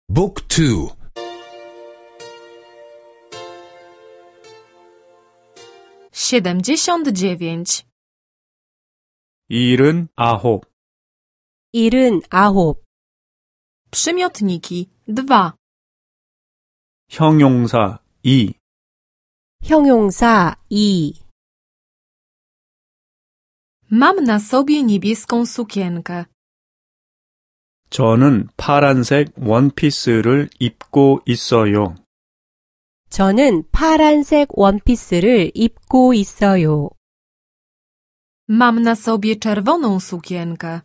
Book 2. 79. 79. 79. Przymiotniki 2. 형용사 2. 형용사 2. Mam na sobie niebieską sukienkę. 저는 파란색 원피스를 입고 있어요. 저는 파란색 원피스를 입고 있어요. Mam na sobie czerwoną sukienkę.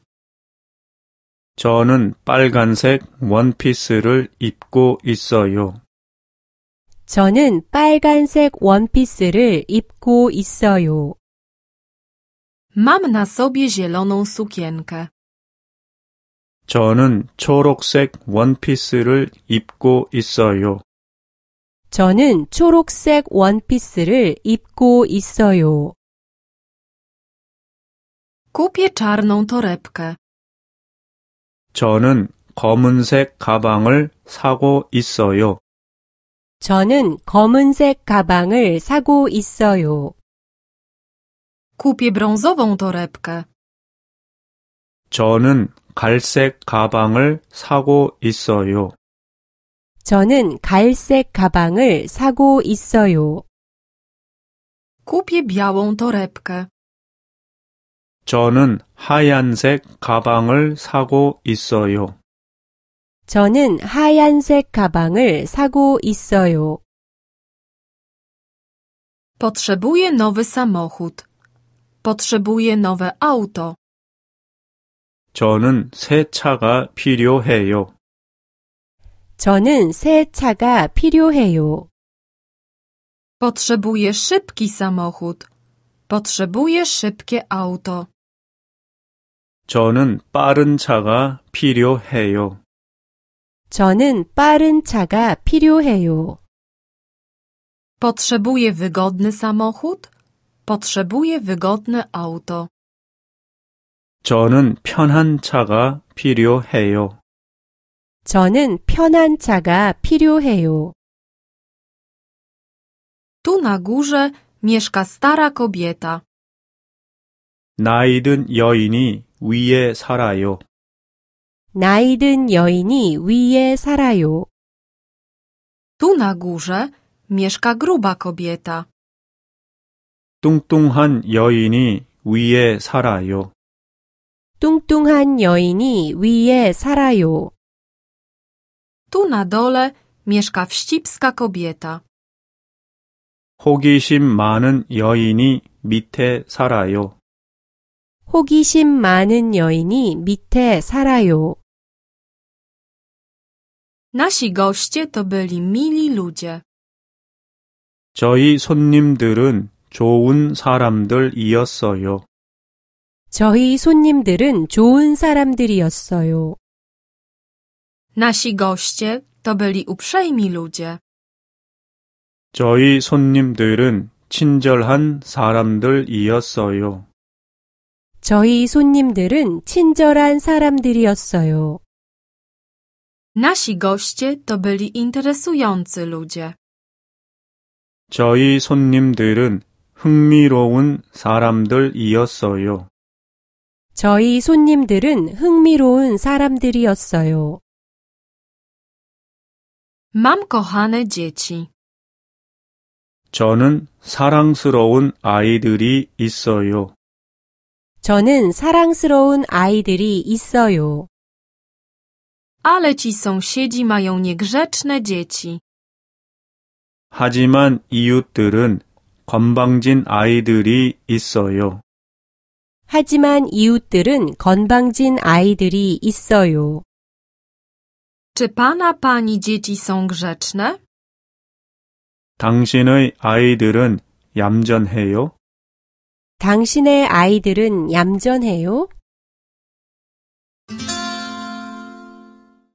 저는 빨간색 원피스를 입고 있어요. 저는 빨간색 원피스를 입고 있어요. Mam na sobie zieloną sukienkę. 저는 초록색 원피스를 입고 있어요. 저는 초록색 원피스를 입고 있어요. Kupię czarną torebkę. 저는 검은색 가방을 사고 있어요. 저는 검은색 가방을 사고 있어요. Kupię brązową torebkę. 저는 갈색 가방을 사고 있어요. 저는 갈색 가방을 사고 있어요. Kupię białą torebkę. 저는 하얀색 가방을 사고 있어요. 저는 하얀색 가방을 사고 있어요. Potrzebuję nowy samochód. Potrzebuję nowe auto. 저는 새 차가 필요해요. 저는 새 차가 필요해요. Potrzebuję szybki samochód. Potrzebuję szybkie auto. 저는 빠른 차가 필요해요. 저는 빠른 차가 필요해요. Potrzebuję wygodny samochód. Potrzebuję wygodne auto. 저는 편한 차가 필요해요. 저는 편한 차가 필요해요. Tu na górze mieszka stara kobieta. 나이 든 여인이 위에 살아요. 나이 든 여인이 위에 살아요. Tu na górze mieszka gruba kobieta. 뚱뚱한 여인이 위에 살아요. 뚱뚱한 여인이 위에 살아요. Tu na dole mieszka wścibska kobieta. 호기심 많은 여인이 밑에 살아요. 호기심 많은 여인이 밑에 살아요. Nasi goście to byli mili ludzie. 저희 손님들은 좋은 사람들이었어요. 저희 손님들은 좋은 사람들이었어요. Nasi goście to byli uprzejmi ludzie. 저희 손님들은 친절한 사람들이었어요. 저희 손님들은 친절한 사람들이었어요. Nasi goście to byli interesujący ludzie. 저희 손님들은 흥미로운 사람들이었어요. 저희 손님들은 흥미로운 사람들이었어요. Mam kochane dzieci. 저는 사랑스러운 아이들이 있어요. 저는 사랑스러운 아이들이 있어요. Ale ci sąsiedzi mają niegrzeczne dzieci. 하지만 이웃들은 건방진 아이들이 있어요. 하지만 이웃들은 건방진 아이들이 있어요. Czy pana pani dzieci są grzeczne? 당신의 아이들은 얌전해요? 당신의 아이들은 얌전해요?